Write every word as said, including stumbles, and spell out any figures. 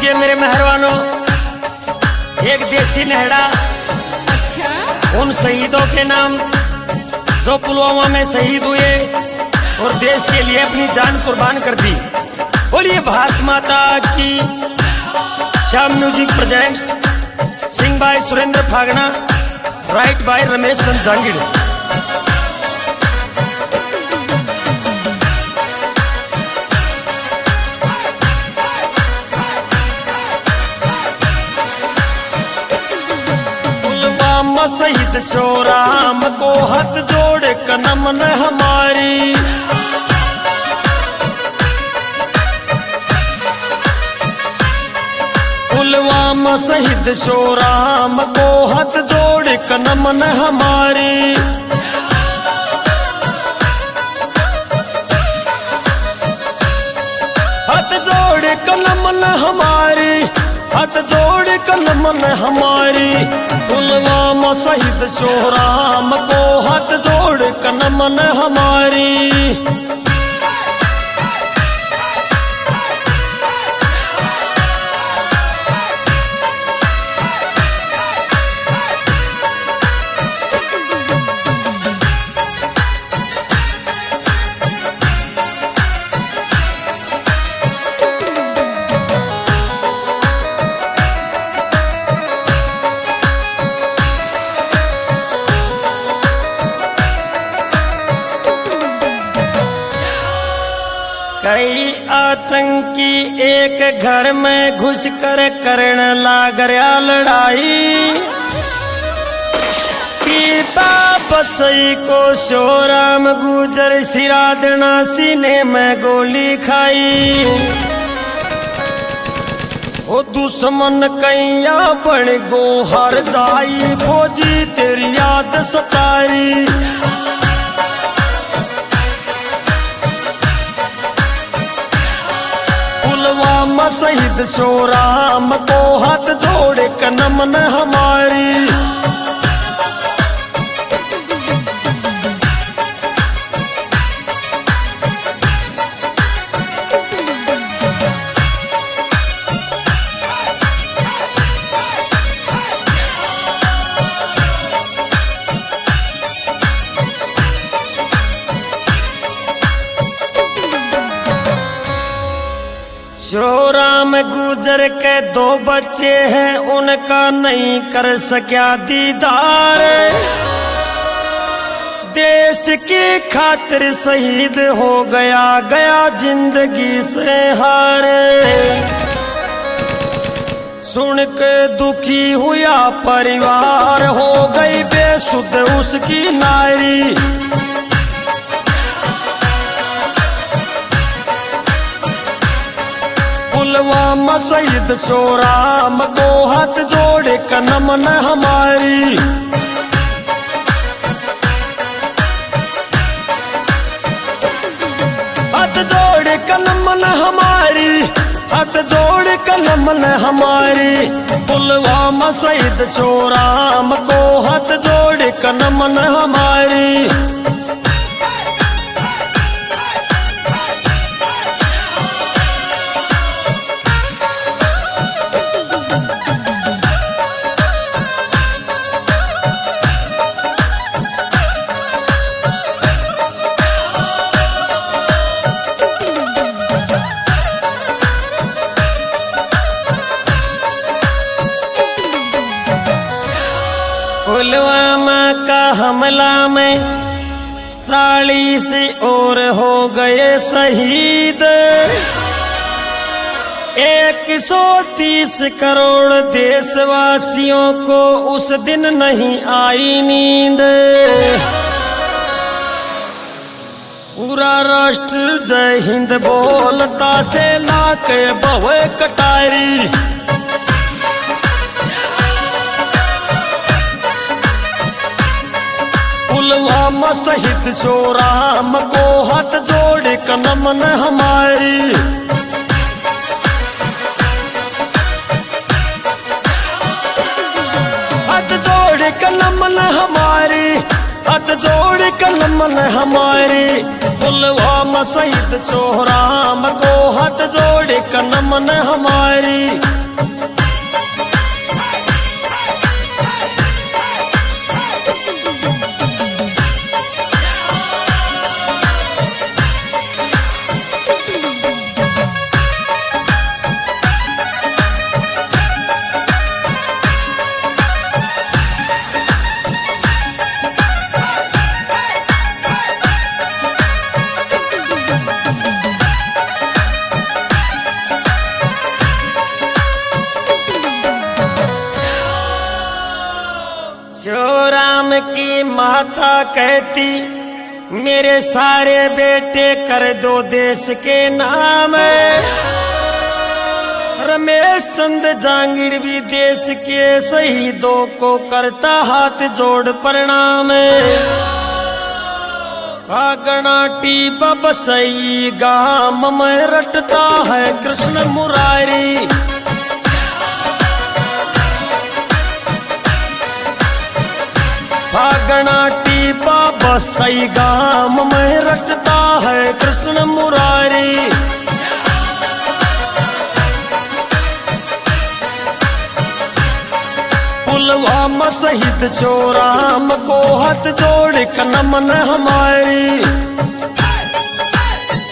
लीजिए मेरे मेहरबानों, एक देसी नेहड़ा अच्छा। उन शहीदों के नाम जो पुलवामा में शहीद हुए और देश के लिए अपनी जान कुर्बान कर दी। बोलिए भारत माता की। Shyam music presents, sing by Surendra Phagna, write by Ramesh Sanjangid. शहीद शो राम को हाथ जोड़ कर नमन हमारी। पुलवामा शहीद शो राम को हाथ जोड़ कर नमन हमारी। हाथ जोड़ कर नमन हमारी, हाथ जोड़ कर नमन हमारी। पुलवामा शहीद शो राम को हाथ जोड़ कर नमन हमारी। कई आतंकी एक घर में घुस कर करने लाग रहा लड़ाई। बसई को शोराम गुजर सिरा देना सीने में गोली खाई। ओ दुश्मन कैया बन गो हर जाई, फौजी तेरी याद सतारी। पुलवामा शहीद शो राम को हाथ जोड़ कर नमन हमारी। शो राम गुजर के दो बच्चे हैं, उनका नहीं कर सका दीदार। देश की खातिर शहीद हो गया, गया जिंदगी से हारे। सुन के दुखी हुआ परिवार, हो गई बेसुध उसकी नारी। पुलवामा शहीद शो राम को हाथ जोड़ कर नमन हमारी। हाथ जोड़ कर नमन हमारी, हाथ जोड़ कर नमन हमारी। पुलवामा शहीद शो राम को हाथ जोड़ कर नमन हमारी। पुलवामा का हमला में चालीस और हो गए शहीद। एक सौ तीस करोड़ देशवासियों को उस दिन नहीं आई नींद। पूरा राष्ट्र जय हिंद बोलता से लाके बवे कटारी। पुलवामा शहीद शो राम को हाथ जोड़ कर नमन हमारी। हाथ जोड़ कर नमन हमारी, हाथ जोड़ कर नमन हमारी। पुलवामा शहीद शो राम को हाथ जोड़ कर नमन हमारी। की माता कहती मेरे सारे बेटे कर दो देश के नाम। रमेश चंद जांगीड़ भी देश के शहीदों को करता हाथ जोड़ प्रणाम। आगनाटी बबसई गाम में रटता है कृष्ण मुरारी। आगनाटी बबसई गाम में रटता है कृष्ण मुरारी। पुलवामा शहीद जो राम को हाथ जोड़ कर नमन हमारी।